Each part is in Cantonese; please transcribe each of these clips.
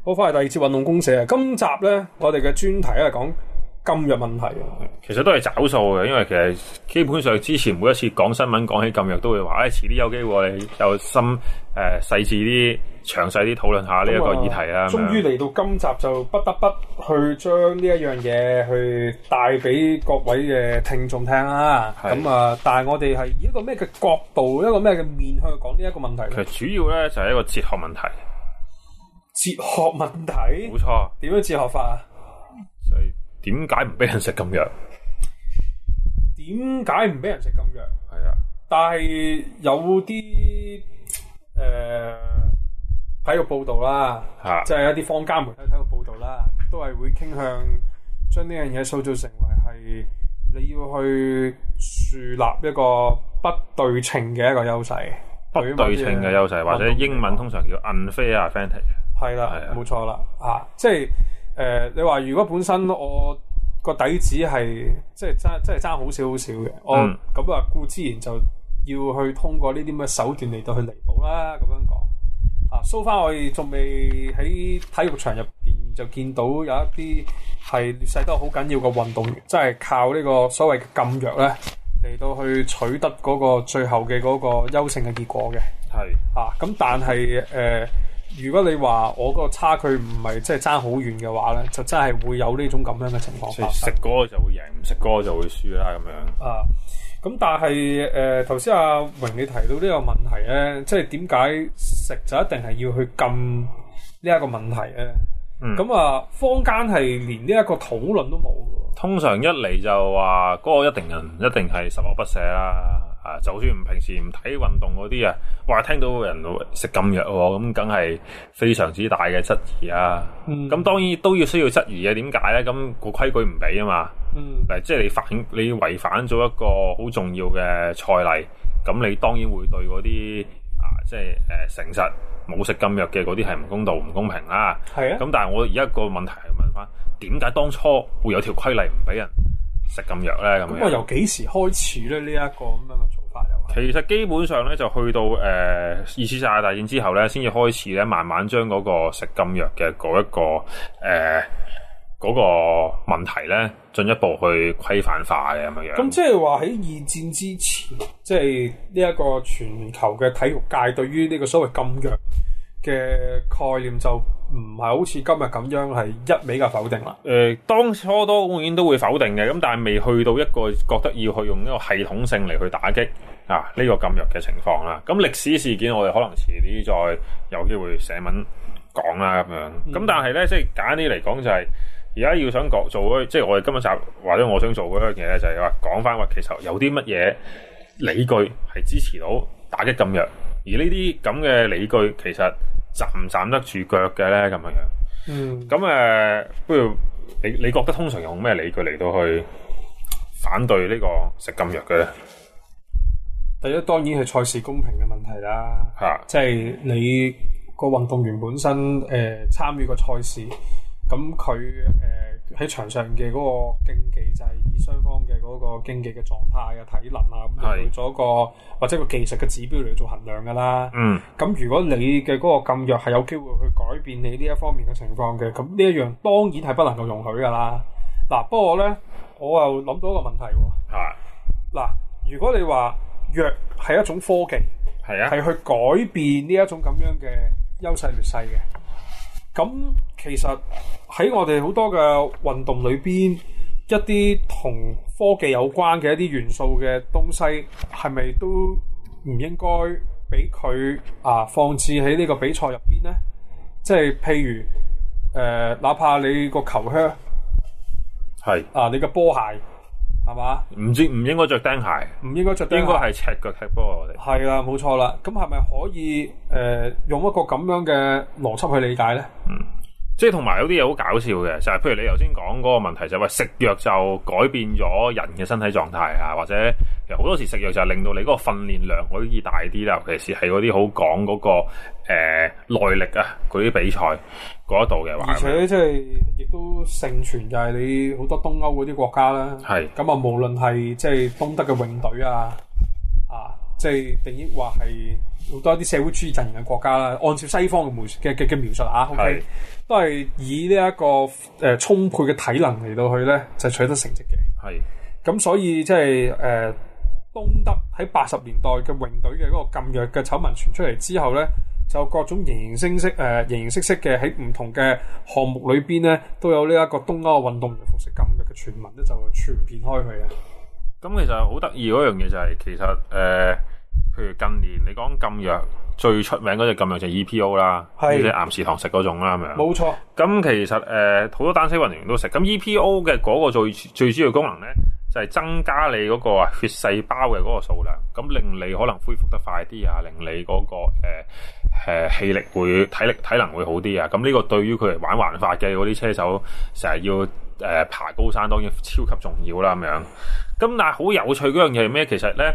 好，翻嚟第二節運動公社啊！今集咧，我哋嘅專題係講禁藥問題。 其實都係找數嘅，因為其實基本上之前每一次講新聞講起禁藥，都會話，遲啲有機會我哋有細緻啲、詳細啲討論下呢一個議題啦。 終於嚟到今集，就不得不去將呢一樣嘢去帶俾各位嘅聽眾聽啦。咁啊，但係我哋係以一個咩嘅角度、一個咩嘅面去講呢一個問題咧？ 其實主要咧就係一個哲學問題。 哲學問題？ 冇錯。點樣哲學法啊？ 就係點解唔俾人食禁藥？ 點解唔俾人食禁藥？ 係啊， 但係有啲體育報道啦，即係一啲坊間媒體體育報道啦，都係會傾向將呢樣嘢塑造成為係你要去樹立一個不對稱嘅一個優勢， 不對稱嘅優勢，或者英文通常叫 unfair advantage。 係啦，冇錯啦，即係你話如果本身我個底子係即係爭好少嘅，我咁啊固之然就要去通過呢啲咁嘅手段嚟到去彌補啦，咁樣講。so far 我哋仲未喺體育場入邊就見到有一啲係劣勢得好緊要嘅運動員，即係靠呢個所謂嘅禁藥咧嚟到去取得嗰個最後嘅嗰個優勝嘅結果嘅。係咁但係如果你話我個差距唔係即係爭好遠嘅話咧，就真係會有呢種咁樣嘅情況發生。 食嗰個就會贏，唔食嗰個就會輸啦，咁樣。 咁但係頭先阿榮你提到呢個問題咧，即係點解食就一定係要去禁呢一個問題咧？咁坊間係連呢一個討論都冇嘅。 通常一嚟就話嗰個一定係十惡不赦啦。就算平時唔睇運動嗰啲啊，話聽到人食禁藥喎，咁梗係非常之大嘅質疑啊。咁當然都需要質疑嘅，點解咧？咁個規矩唔俾啊嘛。即係你違反咗一個好重要嘅賽例，咁你當然會對嗰啲即係誠實冇食禁藥嘅嗰啲係唔公道、唔公平啦。係啊。咁但係我而家個問題係問翻，點解當初會有條規例唔俾人食禁藥咧？咁由幾時開始咧？呢一個咁樣嘅做法又其實基本上咧，就去到二次世界大戰之後咧，先至開始咧，慢慢將嗰個食禁藥嘅嗰一個嗰個問題咧，進一步去規範化嘅咁樣。 咁即係話喺二戰之前，即係呢一個全球嘅體育界對於呢個所謂禁藥嘅概念就唔係好似今日咁樣係一味嘅否定啦。 當初當然都會否定嘅，咁但係未去到一個覺得要去用一個系統性嚟去打擊呢個禁藥嘅情況啦。咁歷史事件我哋可能遲啲再有機會寫文講啦咁樣。咁但係咧，即係簡單啲嚟講就係而家要想做即係我哋今日集或者我想做嗰樣嘢咧，就係話講翻話其實有啲乜嘢理據係支持到打擊禁藥，而呢啲咁嘅理據其實站唔站得住腳嘅咧？咁樣。咁不如你覺得通常用咩理據嚟到去反對呢個食禁藥嘅咧？ 第一當然係賽事公平嘅問題啦。即係你個運動員本身參與個賽事，咁佢喺場上嘅嗰個競技就係以雙方嘅嗰個競技嘅狀態啊、體能啊咁嚟做一個或者個技術嘅指標嚟做衡量噶啦。咁如果你嘅嗰個禁藥係有機會去改變你呢一方面嘅情況嘅，咁呢一樣當然係不能夠容許噶啦。不過咧，我又諗到一個問題喎。如果你話藥係一種科技，係去改變呢一種咁樣嘅優勢劣勢嘅。咁其實喺我哋好多嘅運動裏邊，一啲同科技有關嘅一啲元素嘅東西，係咪都唔應該俾佢放置喺呢個比賽入邊呢？即係譬如哪怕你個球靴係你個波鞋係嘛？唔應該着釘鞋， 唔應該着釘鞋， 應該係赤腳踢波。我哋係啦，冇錯啦。咁係咪可以用一個咁樣嘅邏輯去理解咧？ 即係同埋有啲嘢好搞笑嘅，就係譬如你頭先講嗰個問題就係話食藥就改變咗人嘅身體狀態啊，或者其實好多時食藥就係令到你嗰個訓練量可以大啲啦，尤其是係嗰啲好講嗰個耐力啊嗰啲比賽嗰一度嘅話， 而且即係亦都盛傳就係你好多東歐嗰啲國家啦，咁啊無論係即係東德嘅泳隊啊，即係定抑或係好多啲社會主義陣營嘅國家啦，按照西方嘅描述啊 ，OK， 都係以呢一個充沛嘅體能嚟到去咧，就取得成績嘅。 係。 咁所以即係東德喺80年代嘅泳隊嘅嗰個禁藥嘅醜聞傳出嚟之後咧，就各種形形色色嘅喺唔同嘅項目裏邊咧，都有呢一個東歐運動員服食禁藥嘅傳聞咧，就傳遍開去啊！ 咁其實好得意嗰樣嘢就係、其實譬如近年你講禁藥最出名嗰隻禁藥就係 EPO 啦，即係岩士堂食嗰種啦咁樣。冇錯。咁其實好多單車運動員都食。咁 EPO 嘅嗰個最主要功能咧，就係增加你嗰個血細胞嘅嗰個數量，咁令你可能恢復得快啲啊，令你嗰個氣力會體能會好啲啊。咁呢個對於佢嚟玩環法嘅嗰啲車手，成日要爬高山，當然超級重要啦咁樣。咁但係好有趣嗰樣嘢係咩？其實咧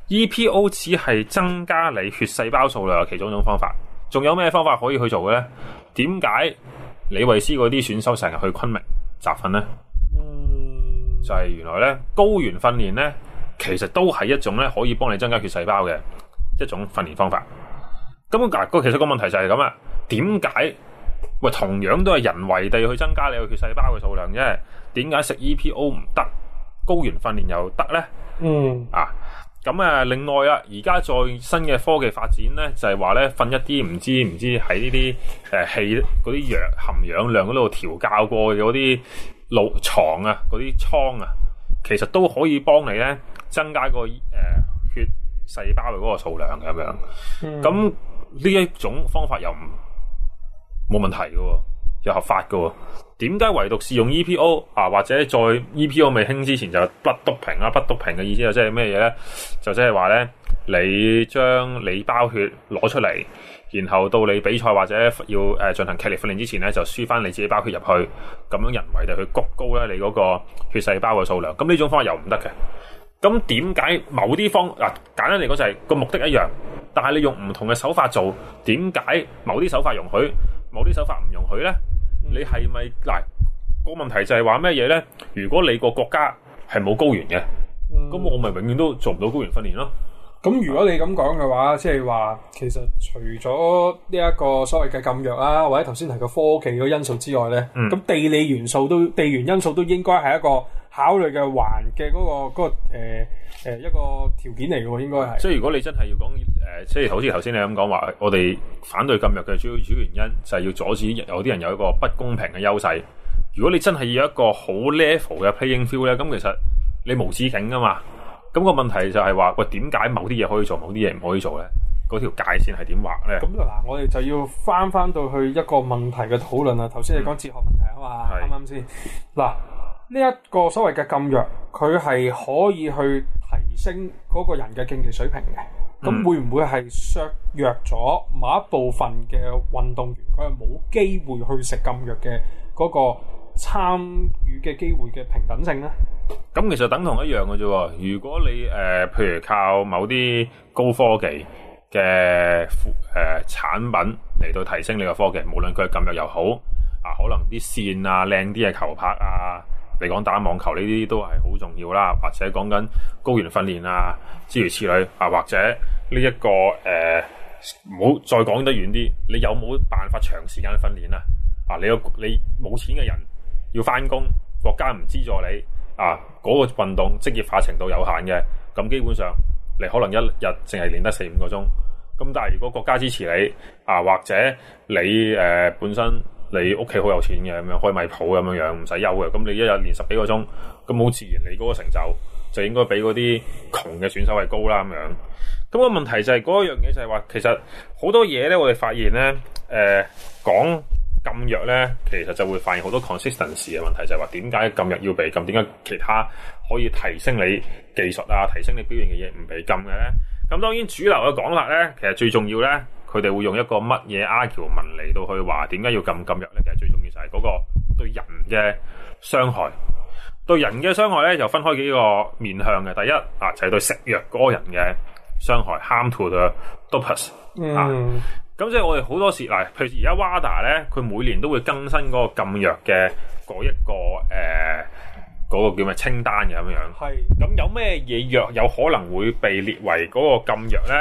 EPO 只係增加你血細胞數量嘅其中一種方法，仲有咩方法可以去做嘅咧？點解李慧詩嗰啲選手成日去昆明集訓咧？就係原來咧高原訓練咧，其實都係一種咧可以幫你增加血細胞嘅一種訓練方法。咁其實個問題就係咁啊，點解同樣都係人為地去增加你嘅血細胞嘅數量啫？點解食 EPO 唔得，高原訓練又得咧？咁另外啊，而家再新嘅科技發展咧，就係話咧瞓一啲唔知喺呢啲氣嗰啲氧含氧量嗰度調校過嘅嗰啲床啊，嗰啲倉啊，其實都可以幫你咧增加個血細胞嘅嗰個數量咁樣。咁呢一種方法又冇問題嘅，又合法嘅。點解唯獨是用 EPO 啊？或者在 EPO 未興之前就不篤平啦，不篤平嘅意思就即係咩嘢咧？就即係話咧，你將你包血攞出嚟，然後到你比賽或者要進行劇烈訓練之前咧，就輸翻你自己包血入去，咁樣人為地去谷高咧你嗰個血細胞嘅數量。咁呢種方法又唔得嘅。咁點解某啲簡單嚟講就係個目的一樣，但係你用唔同嘅手法做，點解某啲手法容許，某啲手法唔容許咧？你係咪個問題就係話咩嘢咧？如果你個國家係冇高原嘅，咁我咪永遠都做唔到高原訓練咯。 咁如果你咁講嘅話，即係話其實除咗呢一個所謂嘅禁藥啦，或者頭先提嘅科技嗰因素之外咧，咁地理元素地緣因素都應該係一個考慮嘅環嘅嗰個一個條件嚟嘅，應該係。即係如果你真係要講即係好似頭先你咁講話，我哋反對禁藥嘅主要原因就係要阻止有啲人有一個不公平嘅優勢。如果你真係要一個好 level 嘅 playing field 咧，咁其實你無止境噶嘛。咁個問題就係話，點解某啲嘢可以做，某啲嘢唔可以做咧？嗰條界線係點畫咧？咁我哋就要翻到去一個問題嘅討論啦。頭先你講哲學問題啊嘛，啱啱先？呢一個所謂嘅禁藥，佢係可以去提升嗰個人嘅競技水平嘅。咁會唔會係削弱咗某一部分嘅運動員，佢係冇機會去食禁藥嘅嗰個參與嘅機會嘅平等性咧？ 咁其實等同一樣嘅啫。如果你譬如靠某啲高科技嘅產品嚟到提升你個科技，無論佢係禁藥又好可能啲線啊靚啲嘅球拍啊，嚟講打網球呢啲都係好重要啦，或者講緊高原訓練啊諸如此類或者呢一個唔好再講得遠啲，你有冇辦法長時間訓練啊？你冇錢嘅人要翻工，國家唔資助你嗰個運動職業化程度有限嘅，咁基本上你可能一日淨係練得4-5個鐘。咁但係如果國家支持你或者你本身你屋企好有錢嘅，咁樣開米鋪咁樣唔使休嘅，咁你一日練10幾個鐘，咁好自然你嗰個成就應該比嗰啲窮嘅選手係高啦咁樣。咁個問題就係嗰樣嘢就係話，其實好多嘢咧，我哋發現咧，講禁藥咧，其實就會發現好多 consistency 嘅問題，就係話點解禁藥要被禁，點解其他可以提升你技術提升你表現嘅嘢唔被禁嘅咧？咁當然主流嘅講法咧，其實最重要咧，佢哋會用一個乜嘢 argument 嚟到去話點解要禁藥咧？其實最重要就係嗰個對人嘅傷害。對人嘅傷害咧，就分開幾個面向嘅。第一就係對食藥嗰個人嘅傷害 ，harm to the dopers 咁即係我哋好多時譬如而家 WADA 咧，佢每年都會更新嗰個禁藥嘅嗰一個嗰個叫咩清單嘅咁樣。係。咁有咩嘢藥有可能會被列為嗰個禁藥咧？咁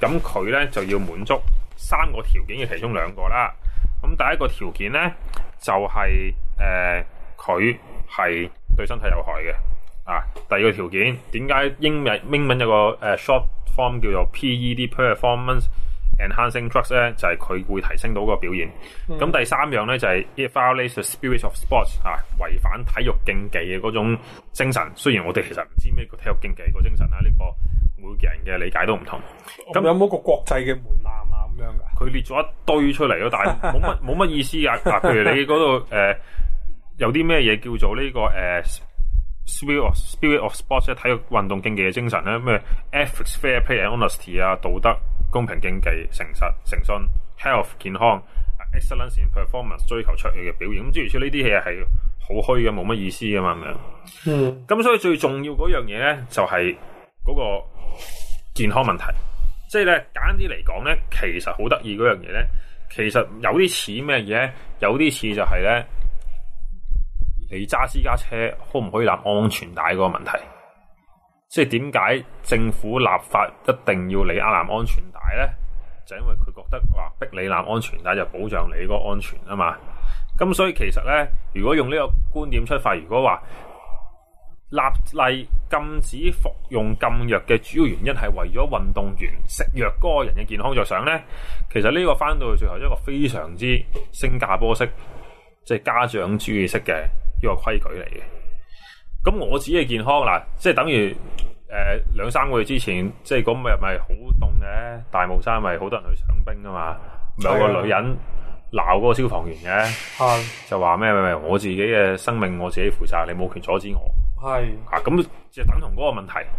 咁佢咧就要滿足3個條件嘅其中2個啦。咁第一個條件咧就係佢係對身體有害嘅。第二個條件點解英文有個short form 叫做 PED performance enhancing drugs 咧，就係佢會提升到個表現。咁第3樣咧就係 it violates the spirit of sports 違反體育競技嘅嗰種精神。雖然我哋其實唔知咩叫體育競技個精神啦，呢個每個人嘅理解都唔同。 咁有冇個國際嘅門檻啊？咁樣噶？ 佢列咗一堆出嚟咯，但係冇乜意思噶。譬如你嗰度有啲咩嘢叫做呢個spirit of sports 體育運動競技嘅精神咧，咩 ethics fair play and honesty 道德公平競技誠實誠信 health 健康 excellence in performance 追求卓越嘅表現。咁諸如此類呢啲嘢係好虛嘅，冇乜意思噶嘛咁樣。咁所以最重要嗰樣嘢咧就係嗰個健康問題。即係咧簡單啲嚟講咧，其實好得意嗰樣嘢咧，其實有啲似咩嘢？有啲似就係咧，你揸私家車可唔可以攬安全帶嗰個問題？即係點解政府立法一定要你攬安全帶咧？就因為佢覺得話逼你攬安全帶就保障你個安全啊嘛。咁所以其實咧，如果用呢個觀點出發，如果話立例禁止服用禁藥嘅主要原因係為咗運動員食藥嗰個人嘅健康着想咧，其實呢個翻到去最後一個非常之新加坡式，即係家長主義式嘅一個規矩嚟嘅。咁我自己嘅健康嗱，即係等於2-3個月之前，即係嗰日咪好凍嘅，大帽山咪好多人去上冰噶嘛，咪有個女人鬧嗰個消防員嘅，就話咩我自己嘅生命我自己負責，你冇權阻止我。係咁就等同嗰個問題，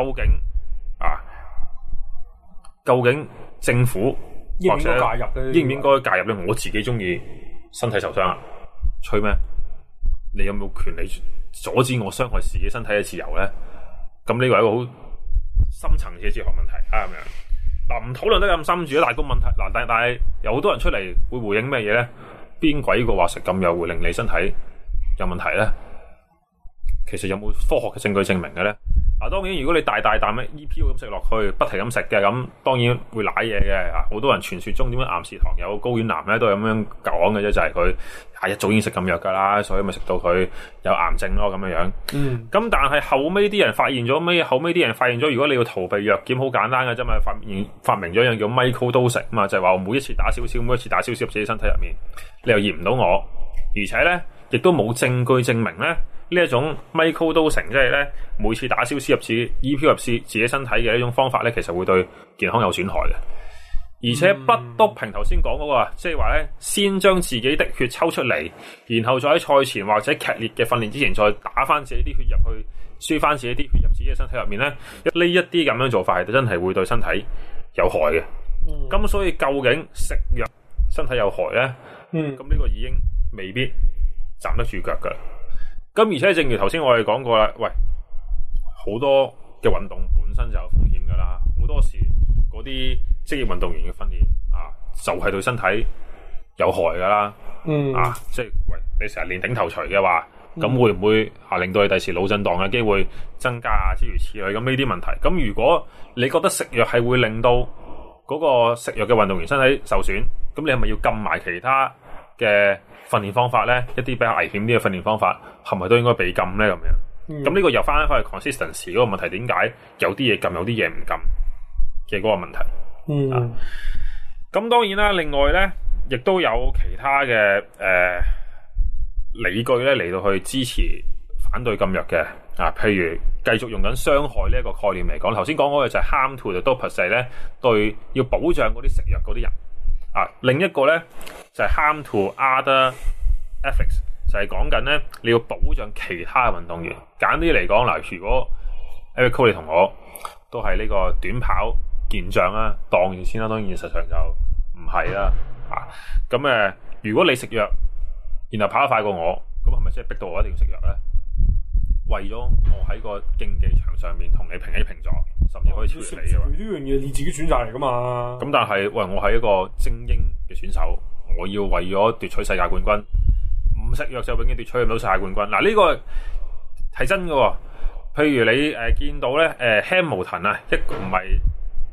究竟政府應唔應該介入咧？ 應唔應該介入咧？我自己中意身體受傷啊，吹咩？你有冇權利阻止我傷害自己身體嘅自由咧？咁呢個係一個好深層次嘅哲學問題咁樣。嗱，唔討論得咁深住啦。但係個問題但係有好多人出嚟會回應咩嘢咧？邊鬼個話食禁藥會令你身體有問題咧？其實有冇科學嘅證據證明嘅咧？當然如果你大啖嘅 EPO 咁食落去，不停咁食嘅，咁當然會舐嘢嘅。好多人傳說中點解岩士堂有睾丸男咧，都係咁樣講嘅啫，就係佢一早已經食禁藥噶啦，所以咪食到佢有癌症咯咁樣。咁但係後尾啲人發現咗咩？後尾啲人發現咗，如果你要逃避藥檢，好簡單嘅啫嘛，發明咗一樣叫 microdosing 嘛，就係話我每一次打少少，每一次打少少入自己身體入面，你又驗唔到我，而且咧亦都冇證據證明咧。呢一種 microdosing 即係咧每次打少少入自己 EPO 入自己身體嘅一種方法咧，其實會對健康有損害嘅。而且不篤平頭先講嗰個，即係話咧先將自己的血抽出嚟，然後再喺賽前或者劇烈嘅訓練之前再打翻自己啲血入去，輸翻自己啲血入自己嘅身體入面咧，呢一啲咁樣做法係真係會對身體有害嘅。咁所以究竟食藥身體有害咧？咁呢個已經未必站得住腳噶。咁而且正如頭先我哋講過啦，喂，好多嘅運動本身就有風險噶啦，好多時嗰啲職業運動員嘅訓練就係對身體有害噶啦，即係喂你成日練頂頭錘嘅話，咁會唔會令到你第時腦震盪嘅機會增加啊？諸如此類，咁呢啲問題。咁如果你覺得食藥係會令到嗰個食藥嘅運動員身體受損，咁你係咪要禁埋其他嘅訓練方法咧？一啲比較危險啲嘅訓練方法係咪都應該被禁咧？咁樣，咁呢個又翻去 consistency 嗰個問題，點解有啲嘢禁，有啲嘢唔禁嘅嗰個問題？咁當然啦，另外咧，亦都有其他嘅理據咧嚟到去支持反對禁藥嘅譬如繼續用緊傷害呢一個概念嚟講，頭先講嗰個就係 harm to the dopers 咧，對要保障嗰啲食藥嗰啲人另一個咧就係 harm to other athletes， 就係講緊咧你要保障其他嘅運動員。簡單啲嚟講嗱，如果 Eric Cole 你同我都係呢個短跑健將啦，當然先啦，當然現實上就唔係啦咁如果你食藥，然後跑得快過我，咁係咪即係逼到我一定要食藥咧？為咗我喺個競技場上面同你平起平坐，甚至可以超越你嘅話，呢樣嘢你自己選擇嚟噶嘛？咁但係喂，我係一個精英嘅選手，我要為咗奪取世界冠軍，唔食藥就永遠奪取唔到世界冠軍。嗱，呢個係真嘅。譬如你見到咧Hamilton一個唔係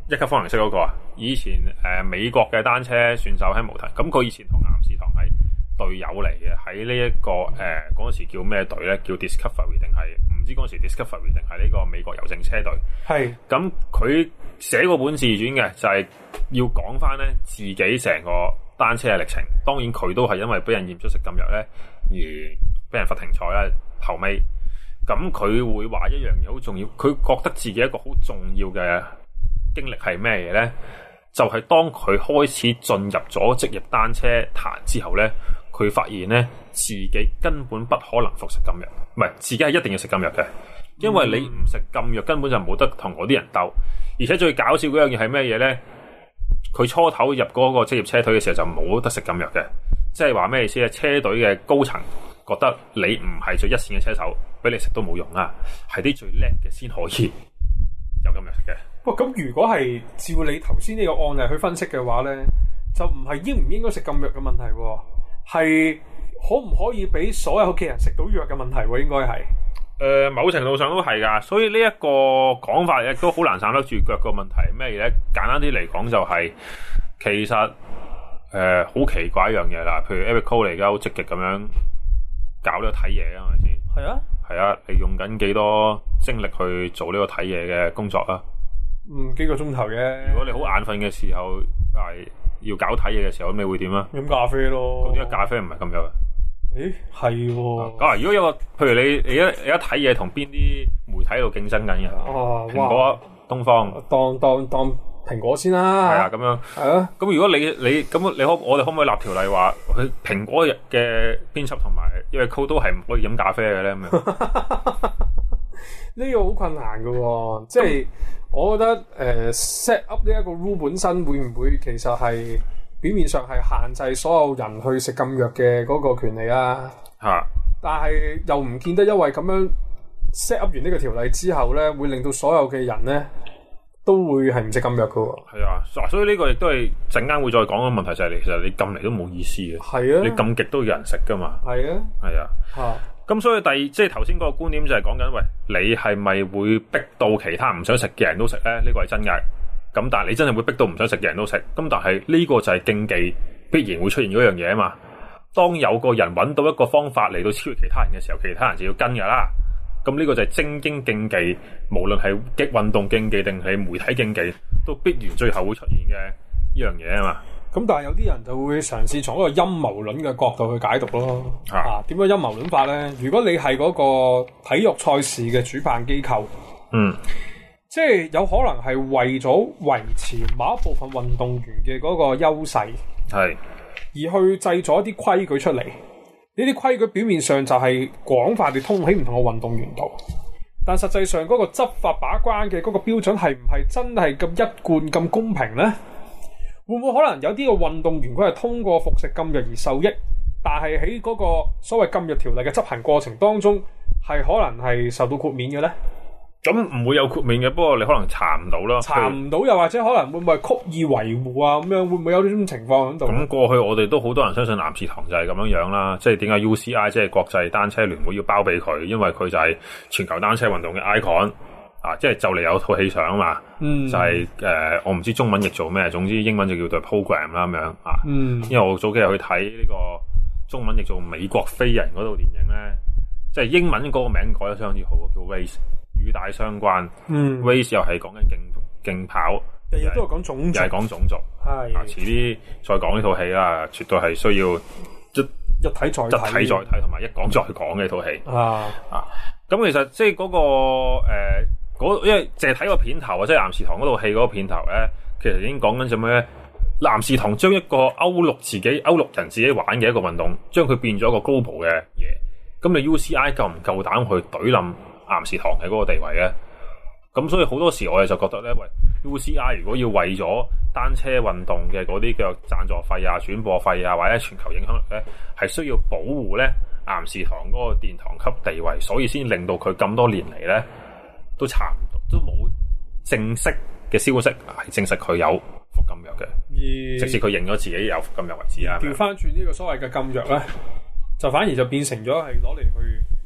一級方程式嗰個啊，以前美國嘅單車選手喺毛提，咁佢以前同岩士堂係隊友嚟嘅，喺呢一個嗰陣時叫咩隊咧？叫 Discovery 定係唔知嗰陣時 Discovery 定係呢個美國郵政車隊。係咁，佢寫嗰本自傳嘅就係要講翻咧自己成個單車嘅歷程。當然佢都係因為俾人驗出食禁藥咧而俾人罰停賽啦。後尾咁佢會話一樣嘢好重要，佢覺得自己一個好重要嘅經歷係咩嘢咧？就係當佢開始進入咗職業單車壇之後咧，佢發現咧自己根本不可能服食禁藥，唔係自己係一定要食禁藥嘅，因為你唔食禁藥根本就冇得同嗰啲人鬥。而且最搞笑嗰樣嘢係咩嘢咧？佢初頭入嗰個職業車隊嘅時候就冇得食禁藥嘅，即係話咩意思咧？車隊嘅高層覺得你唔係最一線嘅車手，俾你食都冇用啊，係啲最叻嘅先可以有禁藥食嘅。 咁如果係照你頭先呢個案例去分析嘅話咧，就唔係應唔應該食禁藥嘅問題，係可唔可以俾所有嘅人食到藥嘅問題，應該係。 某程度上都係噶，所以呢一個講法亦都好難站得住腳。個問題係咩嘢咧？簡單啲嚟講就係，其實好奇怪一樣嘢啦。譬如 Eric Cole 而家好積極咁樣搞呢個睇嘢啊，係咪先？係啊，係啊，你用緊幾多精力去做呢個睇嘢嘅工作啊？ 幾個鐘頭嘅。如果你好眼瞓嘅時候，係要搞睇嘢嘅時候，咁你會點啊？ 飲咖啡咯。咁點解咖啡唔係咁樣？ 誒，係喎。 如果有個，譬如你而家睇嘢同邊啲媒體喺度競爭緊嘅？蘋果、東方。 當蘋果先啦。 係啊，咁樣。係啊。咁如果你咁，我哋可唔可以立條例話，佢蘋果嘅編輯同埋因為 Cole 都係唔可以飲咖啡嘅咧？咁樣呢個好困難嘅喎，即係我覺得set up 呢一個 rule 本身會唔會其實係表面上係限制所有人去食禁藥嘅嗰個權利啊？但係又唔見得因為咁樣 set up 完呢個條例之後咧，會令到所有嘅人咧都會係唔食禁藥嘅喎。係啊， 所以呢個亦都係陣間會再講嘅問題就係，其實你禁嚟都冇意思嘅。係啊，你禁極都有人食噶嘛。係啊，係啊。咁所以即係頭先嗰個觀點就係講緊，喂，你係咪會逼到其他唔想食嘅人都食咧？呢個係真嘅。咁但係你真係會逼到唔想食嘅人都食。咁但係呢個就係競技必然會出現嗰樣嘢啊嘛。當有個人揾到一個方法嚟到超越其他人嘅時候，其他人就要跟噶啦。咁呢個就係精英競技，無論係運動競技定係媒體競技，都必然最後會出現嘅呢樣嘢啊嘛。 咁但係有啲人就會嘗試從一個陰謀論嘅角度去解讀咯。點樣陰謀論法咧？如果你係嗰個體育賽事嘅主辦機構，即係有可能係為咗維持某一部分運動員嘅嗰個優勢，而去製咗一啲規矩出嚟。呢啲規矩表面上就係廣泛地通喺唔同嘅運動員度，但實際上嗰個執法把關嘅嗰個標準係唔係真係咁一貫咁公平咧？會唔會可能有啲個運動員佢係通過服食禁藥而受益，但係喺嗰個所謂禁藥條例嘅執行過程當中係可能係受到豁免嘅咧？ 咁唔會有豁免嘅，不過你可能查唔到咯。 查唔到又或者可能會唔會曲意維護啊？咁樣會唔會有呢種情況喺度？咁過去我哋都好多人相信岩士堂就係咁樣啦，即係點解 UCI 即係國際單車聯會要包庇佢？因為佢就係全球單車運動嘅 icon。即係就嚟有套戲上啊嘛，就係我唔知中文譯做咩，總之英文就叫做 program 啦咁樣啊。因為我早幾日去睇呢個中文譯做美國飛人嗰套電影咧，即係英文嗰個名改得相當之好，叫 Race， 與大相關。Race 又係講緊競跑， 日日都係講種族， 又係講種族。係遲啲再講呢套戲啦，絕對係需要一睇再睇， 同埋一講再講嘅套戲。咁其實即係嗰個因為淨係睇個片頭啊，即係岩士堂嗰套戲嗰個片頭咧，其實已經講緊做咩咧？岩士堂將一個歐陸人自己玩嘅一個運動，將佢變咗一個 global 嘅嘢。咁你 UCI 夠唔夠膽去懟冧岩士堂嘅嗰個地位咧？咁所以好多時我哋就覺得咧，喂 UCI 如果要為咗單車運動嘅嗰啲嘅贊助費啊、轉播費啊，或者全球影響力咧，係需要保護咧岩士堂嗰個殿堂級地位，所以先令到佢咁多年嚟咧。都查唔到，都冇正式嘅消息係證實佢有服禁藥嘅，直至佢認咗自己有服禁藥為止啊。調翻轉呢個所謂嘅禁藥咧，就反而就變成咗係攞嚟去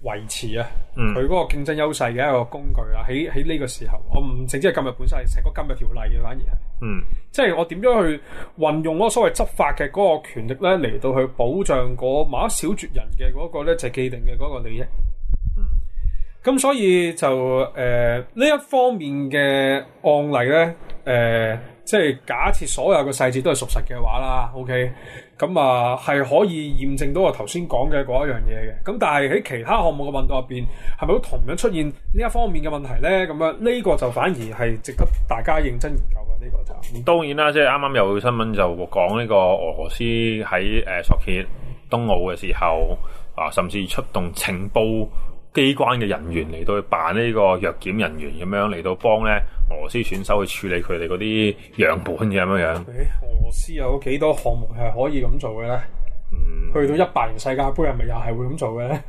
維持啊佢嗰個競爭優勢嘅一個工具啦。喺呢個時候，我唔淨止係禁藥本身，係成個禁藥條例嘅，反而係即係我點樣去運用嗰個所謂執法嘅嗰個權力咧，嚟到去保障嗰某一小撮人嘅嗰個咧就係既定嘅嗰個利益。咁所以就呢一方面嘅案例咧，即係假設所有嘅細節都係屬實嘅話啦 ，OK， 咁啊係可以驗證到我頭先講嘅嗰一樣嘢嘅。咁但係喺其他項目嘅運動入邊，係咪都同樣出現呢一方面嘅問題咧？咁樣呢個就反而係值得大家認真研究嘅。呢個就當然啦，即係啱啱有新聞就講呢個俄羅斯喺索契冬奧嘅時候啊，甚至出動情報機關嘅人員嚟到去扮呢個藥檢人員咁樣嚟到幫咧俄羅斯選手去處理佢哋嗰啲樣本嘅咁樣。 俄羅斯有幾多項目係可以咁做嘅咧？去到18年世界盃係咪又係會咁做嘅咧？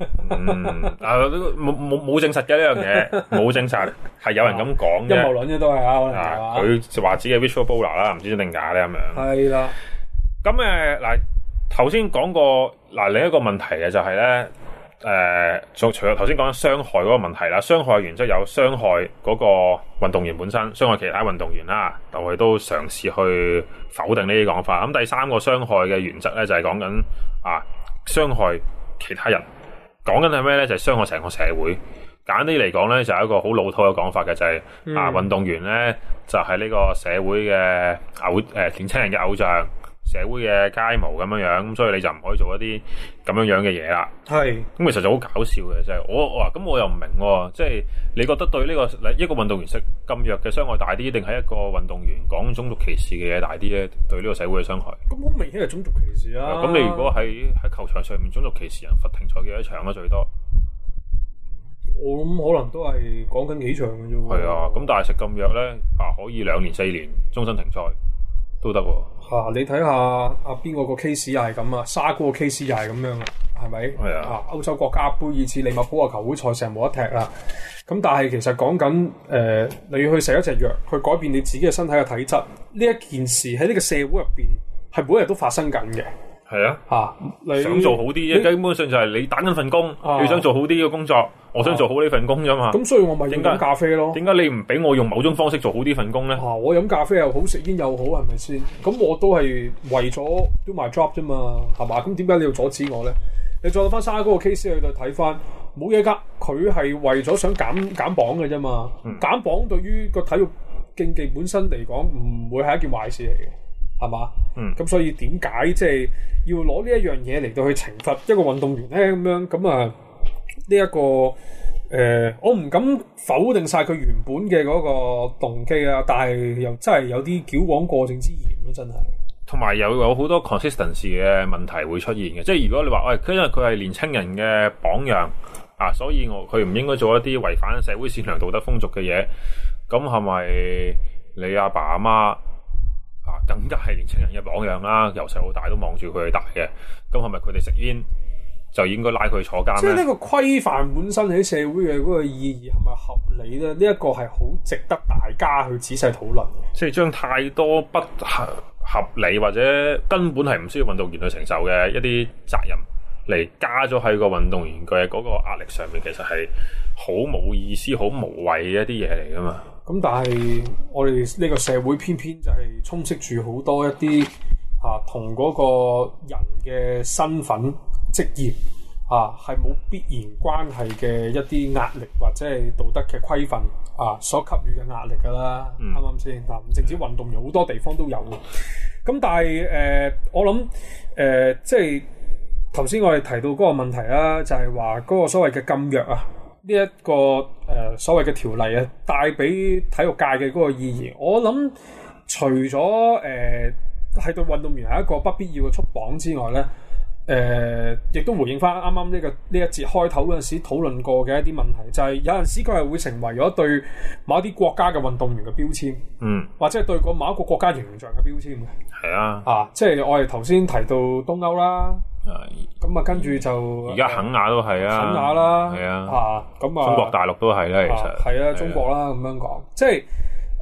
冇證實嘅呢樣嘢，冇證實，係有人咁講嘅。 陰謀論啫都係啊， 佢就話自己係 Visual Bowler 啦，唔知真定假咧咁樣。 係啦， 咁嗱頭先講過另一個問題嘅就係咧。除咗頭先講傷害嗰個問題啦，傷害原則有傷害嗰個運動員本身，傷害其他運動員啦，但我哋都嘗試去否定呢啲講法。咁第三個傷害嘅原則咧就係講緊傷害其他人，講緊係咩咧？就係傷害成個社會。簡單啲嚟講咧，就係一個好老土嘅講法嘅，就係運動員咧就係呢個社會嘅年輕人嘅偶像。社會嘅楷模咁樣樣，咁所以你就唔可以做一啲咁樣樣嘅嘢啦。係，咁其實就好搞笑嘅，即係我又唔明喎，即係你覺得對呢個一個運動員食禁藥嘅傷害大啲，定係一個運動員講種族歧視嘅嘢大啲咧？對呢個社會嘅傷害？咁好明顯係種族歧視啊！咁你如果喺球場上面種族歧視人，罰停賽幾多場啊？最多？我諗可能都係講緊幾場嘅啫。係啊，咁但係食禁藥咧可以2年4年終身停賽都得喎。你睇下邊個 case 又係咁啊？沙哥個 case 又係咁樣啊？係咪？係啊！歐洲國家杯以至利物浦嘅球會賽成冇得踢啦。咁但係其實講緊你要去食一隻藥，去改變你自己嘅身體嘅體質，呢一件事喺呢個社會入邊係每日都發生緊嘅。係啊！你想做好啲啫，基本上就係你打緊份工，你想做好啲嘅工作，我想做好呢份工啫嘛。咁所以我咪飲咖啡咯。點解你唔俾我用某種方式做好啲份工咧？我飲咖啡又好，食煙又好，係咪先？咁我都係為咗 do my job 啫嘛，係嘛？咁點解你要阻止我咧？你再翻沙嗰個 case 去度睇翻，冇嘢㗎。佢係為咗想減磅嘅啫嘛。減磅對於個體育競技本身嚟講，唔會係一件壞事嚟嘅。係嘛？咁所以點解即係要攞呢一樣嘢嚟到去懲罰一個運動員咧？咁樣咁呢一個我唔敢否定晒佢原本嘅嗰個動機啊，但係又真係有啲矯枉過正之嫌咯，真係。同埋有好多 consistency 嘅問題會出現嘅，即係如果你話因為佢係年青人嘅榜樣所以佢唔應該做一啲違反社會善良道德風俗嘅嘢，咁係咪你阿爸阿媽？更加係年輕人嘅榜樣啦，由細到大都望住佢去大嘅，咁係咪佢哋食煙就應該拉佢坐監咧？即係呢個規範本身喺社會嘅嗰個意義係咪合理咧？呢一個係好值得大家去仔細討論嘅。即係將太多不合理或者根本係唔需要運動員去承受嘅一啲責任嚟加咗喺個運動員嘅嗰個壓力上面，其實係好冇意思、好無謂嘅一啲嘢嚟噶嘛。咁但係我哋呢個社會偏偏就係充斥住好多一啲同嗰個人嘅身份、職業係冇必然關係嘅一啲壓力或者係道德嘅規範所給予嘅壓力㗎啦，啱唔啱先？唔淨止運動員，好多地方都有嘅。咁但係我諗即係頭先我哋提到嗰個問題啦，就係話嗰個所謂嘅禁藥呢一個所謂嘅條例帶俾體育界嘅嗰個意義，我諗除咗係對運動員係一個不必要嘅束綁之外咧，亦都回應翻啱啱呢一節開頭嗰陣時討論過嘅一啲問題，就係有陣時佢係會成為咗對某一啲國家嘅運動員嘅標籤，或者係對某一個國家形象嘅標籤嘅。係啊，即係我哋頭先提到東歐啦。咁跟住就而家肯亞都係啊，肯亞啦，係啊，咁中國大陸都係啦，其實係啊，中國啦咁樣講，即係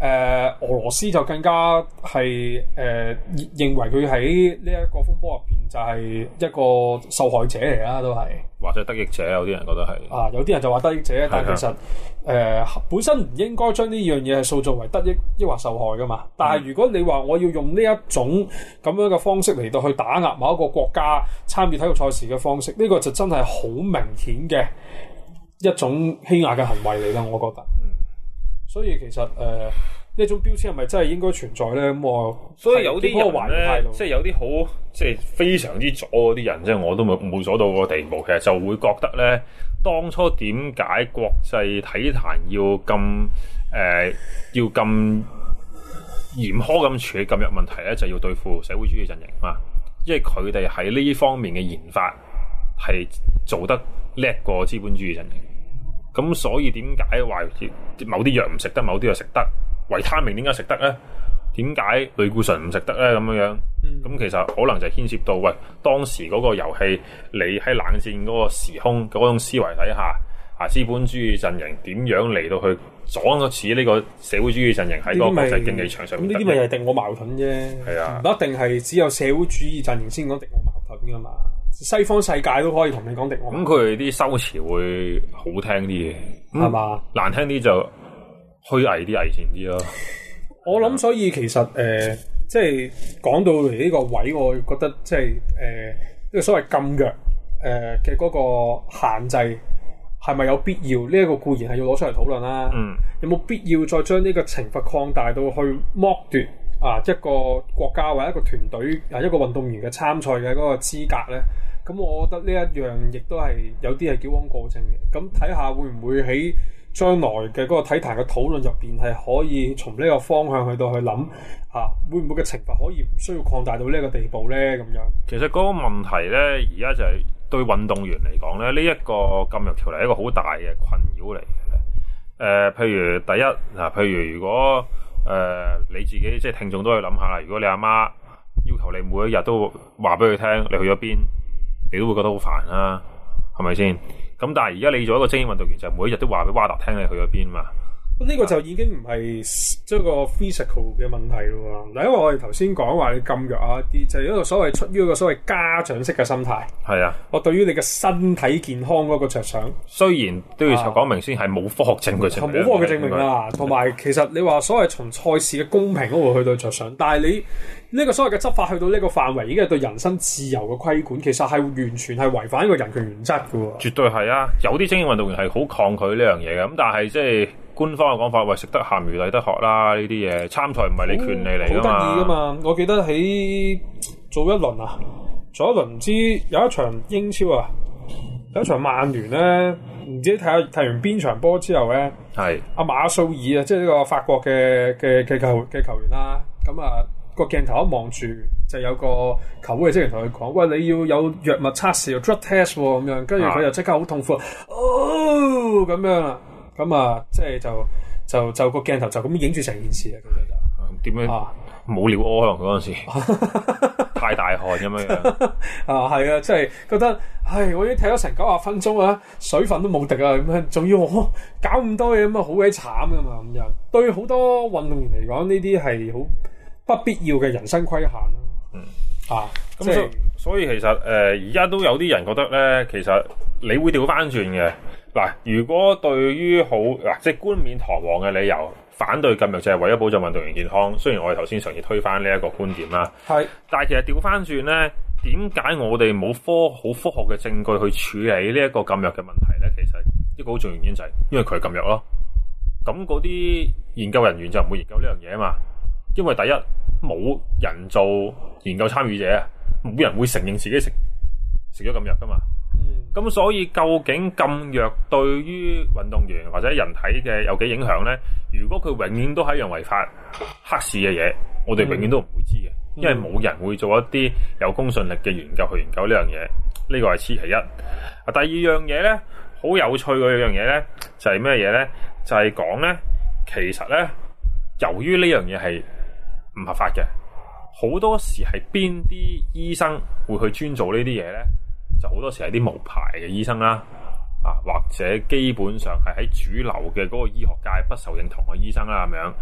俄羅斯就更加係認為佢喺呢一個風波入邊就係一個受害者嚟啦，都係或者得益者，有啲人覺得係啊，有啲人就話得益者，但其實本身唔應該將呢樣嘢係塑造為得益抑或受害噶嘛。但係如果你話我要用呢一種咁樣嘅方式嚟到去打壓某一個國家參與體育賽事嘅方式，呢個就真係好明顯嘅一種欺壓嘅行為嚟啦，我覺得。所以其實呢種標籤係咪真係應該存在咧？咁我所以有啲人咧，即係有啲好即係非常之左嗰啲人，即係我都冇左到嗰個地步，其實就會覺得咧，當初點解國際體壇要咁要咁嚴苛咁處理禁藥問題咧，就要對付社會主義陣營嘛，因為佢哋喺呢方面嘅研發係做得叻過資本主義陣營。咁所以點解話某啲藥唔食得，某啲藥食得？維他命點解食得咧？點解類固醇唔食得咧？咁樣，咁其實可能就牽涉到喂，當時嗰個遊戲，你喺冷戰嗰個時空嗰種思維底下，資本主義陣營點樣嚟到去阻止呢個社會主義陣營喺個國際競技場上面？ 咁呢啲咪係敵我矛盾啫。係啊，唔一定係只有社會主義陣營先講敵我矛盾噶嘛。西方世界都可以同你講敵我。咁佢哋啲修辭會好聽啲嘅， 係嘛？ 難聽啲就虛偽啲、危險啲咯。 我諗，所以其實即係講到嚟呢個位，我覺得即係呢個所謂禁藥嘅嗰個限制係咪有必要？呢一個固然係要攞出嚟討論啦。有冇必要再將呢個懲罰擴大到去剝奪一個國家或者一個團隊一個運動員嘅參賽嘅嗰個資格咧？咁我覺得呢一樣亦都係有啲係矯枉過正嘅。咁睇下會唔會喺將來嘅嗰個體壇嘅討論入邊係可以從呢個方向去到去諗會唔會嘅懲罰可以唔需要擴大到呢一個地步咧？咁樣其實嗰個問題咧，而家就係對運動員嚟講咧，呢一個禁藥條例係一個好大嘅困擾嚟嘅。譬如第一譬如如果你自己即係聽眾都可以諗下啦。如果你阿媽要求你每一日都話俾佢聽你去咗邊，你都會覺得好煩啦，係咪先？咁但係而家你做一個精英運動員，就每一日都話俾WADA聽你去咗邊嘛。 呢個就已經唔係即係個 physical 嘅問題咯。嗱，因為我哋頭先講話你禁藥啲，就係一個所謂出於一個所謂家長式嘅心態。係啊，我對於你嘅身體健康嗰個着想，雖然都要講明先係冇科學證據證明，冇科學嘅證明啦。同埋其實你話所謂從賽事嘅公平嗰度去到着想，但係你呢個所謂嘅執法去到呢個範圍，已經係對人身自由嘅規管，其實係完全係違反一個人權原則嘅。絕對係啊！有啲精英運動員係好抗拒呢樣嘢嘅，咁但係即係官方嘅講法，喂，食得鹹魚抵得渴啦，呢啲嘢參賽唔係你權利嚟㗎嘛，好得意㗎嘛！我記得喺做一輪唔知有一場英超有一場曼聯咧，唔知睇完邊場波之後咧，係阿馬素爾即係呢個法國嘅球員啦，咁個鏡頭一望住就有個球會嘅職員同佢講：喂，你要有藥物測試，drug test 咁樣，跟住佢就即刻好痛苦，咁樣啦。咁即係就個鏡頭就咁影住成件事啊！其實就點樣冇尿屙可能嗰陣時太大汗咁樣係啊！即係覺得我已經踢咗成90分鐘啊，水分都冇滴啊，咁樣仲要我搞咁多嘢咁好鬼慘噶嘛！咁樣對好多運動員嚟講，呢啲係好不必要嘅人生規限啦。咁所以其實而家都有啲人覺得咧，其實你會調翻轉嘅。嗱，如果對於即係冠冕堂皇嘅理由反對禁藥，就係為咗保障運動員健康。雖然我哋頭先嘗試推翻呢一個觀點啦，但係其實調翻轉咧，點解我哋冇好科學嘅證據去處理呢一個禁藥嘅問題咧？其實一個好重要原因就係因為佢係禁藥咯。咁嗰啲研究人員就唔會研究呢樣嘢啊嘛，因為第一冇人做研究參與者啊，冇人會承認自己食咗禁藥噶嘛。咁所以究竟禁藥對於運動員或者人體嘅有幾影響咧？如果佢永遠都係一樣違法黑市嘅嘢，我哋永遠都唔會知嘅，因為冇人會做一啲有公信力嘅研究去研究呢樣嘢。呢個係其一。第二樣嘢咧，好有趣嘅一樣嘢咧，就係咩嘢咧？就係講咧，其實咧，由於呢樣嘢係唔合法嘅，好多時係邊啲醫生會去專做呢啲嘢咧？就好多時係啲無牌嘅醫生啦，或者基本上係喺主流嘅嗰個醫學界不受認同嘅醫生啦，咁樣。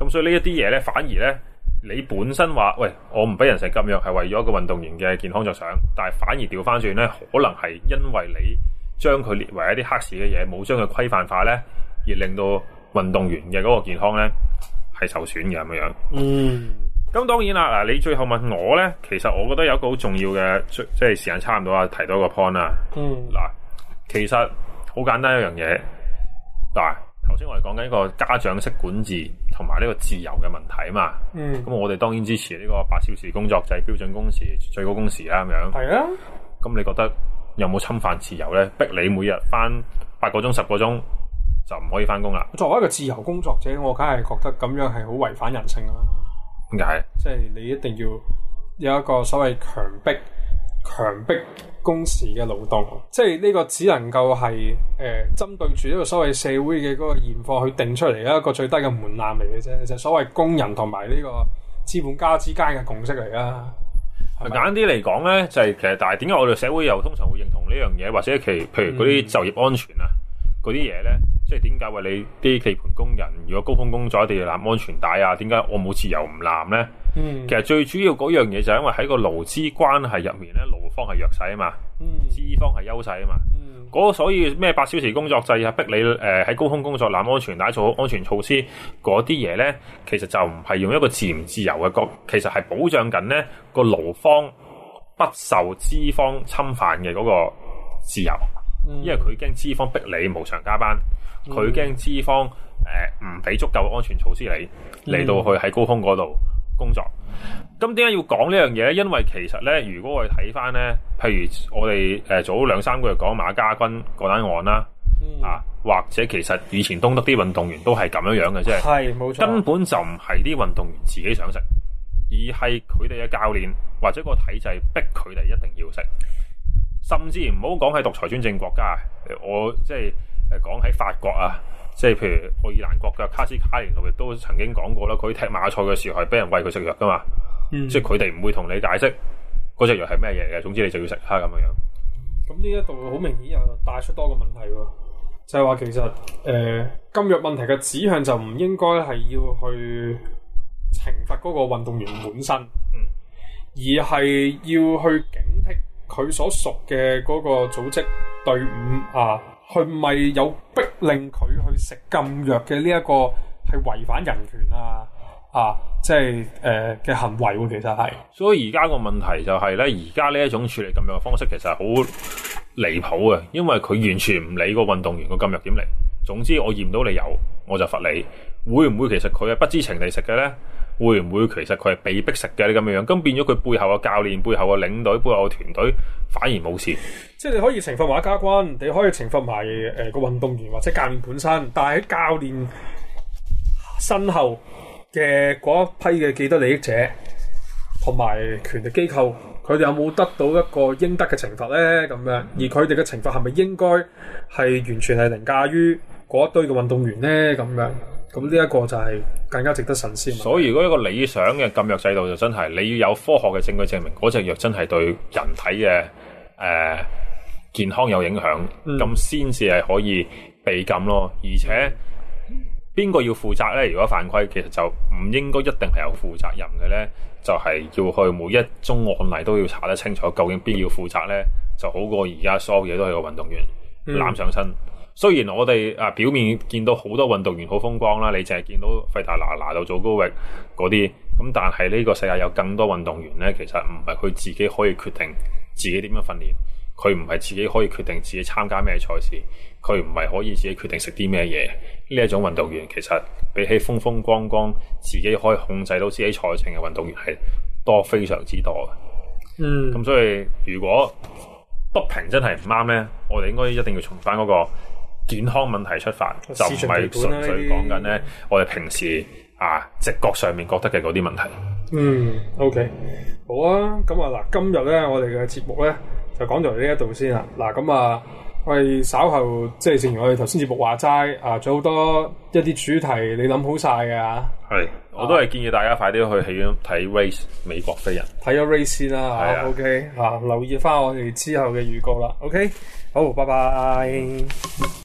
咁所以呢一啲嘢咧，反而咧你本身話喂，我唔俾人食禁藥係為咗一個運動員嘅健康着想，但係反而調翻轉咧，可能係因為你將佢列為一啲黑市嘅嘢，冇將佢規範化咧，而令到運動員嘅嗰個健康咧係受損嘅咁樣。咁當然啦，嗱，你最後問我咧，其實我覺得有一個好重要嘅，即係時間差唔多啊，提到一個 point 啦。嗱，其實好簡單一樣嘢。嗱，頭先我哋講緊一個家長式管治同埋呢個自由嘅問題啊嘛。咁我哋當然支持呢個8小時工作制、標準工時、最高工時啦咁樣。係啊。咁你覺得有冇侵犯自由咧？逼你每日翻8個鐘、10個鐘就唔可以翻工啦？ 作為一個自由工作者，我梗係覺得咁樣係好違反人性啦。 點解？ 即係你一定要有一個所謂強迫工時嘅勞動，即係呢個只能夠係針對住呢個所謂社會嘅嗰個現況去定出嚟一個最低嘅門檻嚟嘅啫，就係所謂工人同埋呢個資本家之間嘅共識嚟啦。 簡單啲嚟講咧，就係其實，但係點解我哋社會又通常會認同呢樣嘢，或者譬如嗰啲就業安全啊嗰啲嘢咧？即係點解話你啲地盤工人如果高峰工作一定要攬安全帶啊？點解我冇自由唔攬咧？其實最主要嗰樣嘢就係因為喺個勞資關係入面咧，勞方係弱勢啊嘛，資方係優勢啊嘛。所以咩8小時工作制啊，逼你喺高峰工作攬安全帶，做好安全措施嗰啲嘢咧，其實就唔係用一個自唔自由嘅角，其實係保障緊咧個勞方不受資方侵犯嘅嗰個自由。因為佢驚資方逼你無償加班，佢驚資方唔俾足夠安全措施你嚟到去喺高峰嗰度工作。咁點解要講呢樣嘢咧？因為其實咧，如果我哋睇翻咧，譬如我哋早2-3個月講馬家軍嗰單案啦，或者其實以前東德啲運動員都係咁樣嘅啫，係冇錯，根本就唔係啲運動員自己想食，而係佢哋嘅教練或者個體制逼佢哋一定要食。甚至唔好講係獨裁專政國家，我即係講喺法國啊，即係譬如愛爾蘭國嘅卡斯卡連奴亦都曾經講過啦，佢踢馬賽嘅時候係俾人餵佢食藥噶嘛，即係佢哋唔會同你解釋嗰隻藥係咩嘢嘅，總之你就要食啦咁樣。 咁呢一度好明顯又帶出多個問題喎，就係話其實禁藥問題嘅指向就唔應該係要去懲罰嗰個運動員本身，而係要去警惕佢所屬嘅嗰個組織隊伍啊，係咪有逼令佢去食禁藥嘅呢一個係違反人權即係嘅行為喎？其實係。所以而家個問題就係咧，而家呢一種處理禁藥嘅方式其實係好離譜嘅，因為佢完全唔理個運動員個禁藥點嚟。總之我驗到你有，我就罰你。會唔會其實佢係不知情地食嘅咧？會唔會其實佢係被逼食嘅呢？咁樣樣，咁變咗佢背後嘅教練、背後嘅領隊、背後嘅團隊反而冇事。即係你可以懲罰馬家軍，你可以懲罰埋個運動員或者教練本身，但係喺教練身後嘅嗰一批嘅既得利益者同埋權力機構，佢哋有冇得到一個應得嘅懲罰咧？咁樣，而佢哋嘅懲罰係咪應該係完全係凌駕於嗰一堆嘅運動員咧？咁樣。咁呢一個就係更加值得慎思。所以如果一個理想嘅禁藥制度，就真係你要有科學嘅證據證明嗰隻藥真係對人體嘅健康有影響，咁先至係可以被禁咯。而且邊個要負責咧？如果犯規，其實就唔應該一定係有負責任嘅咧，就係要去每一宗案例都要查得清楚，究竟邊要負責咧，就好過而家所有嘢都係個運動員攬上身。雖然我哋表面見到好多運動員好風光啦，你淨係見到費達拿度、祖高域嗰啲，咁但係呢個世界有更多運動員咧，其實唔係佢自己可以決定自己點樣訓練，佢唔係自己可以決定自己參加咩賽事，佢唔係可以自己決定食啲咩嘢。呢一種運動員其實比起風風光光自己可以控制到自己賽程嘅運動員係多非常之多嘅。咁所以如果不平真係唔啱咧，我哋應該一定要從翻嗰個健康問題出發，就唔係純粹講緊咧我哋平時直覺上面覺得嘅嗰啲問題。OK， 好啊，咁嗱，今日咧我哋嘅節目咧就講到嚟呢一度先啦。嗱，咁我哋稍後即係正如我哋頭先節目話齋仲有好多一啲主題你諗好晒嘅係，我都係建議大家快啲去戲院睇 Race 美國飛人，睇咗 Race 先啦。OK，留意翻我哋之後嘅預告啦。OK， 好，拜拜。